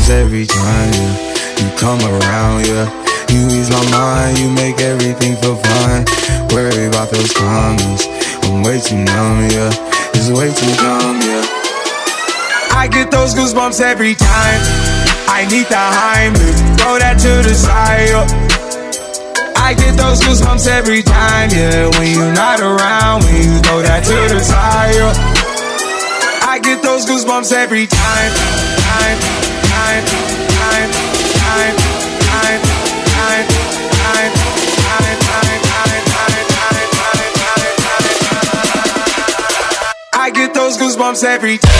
goosebumps every time, yeah. You come around, yeah. You ease my mind, you make everything feel fine. Worry about those comments, I'm way too numb, yeah. It's way too dumb, yeah. I get those goosebumps every time. I need the Heimlich, throw that to the side, yeah. I get those goosebumps every time, yeah. When you're not around, when you throw that to the side, yeah. I get those goosebumps every time, time, time, time, time, time, time, time, time, time. I get those goosebumps every time.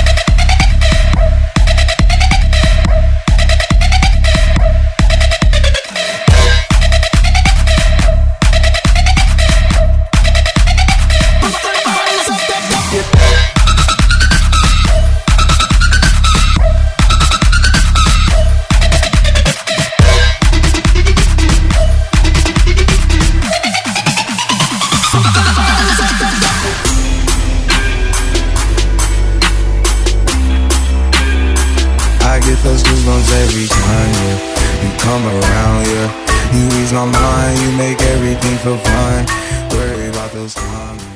I get those goosebumps every time, yeah. You come around, yeah. You ease my mind, you make everything feel fine. Worry about those comments.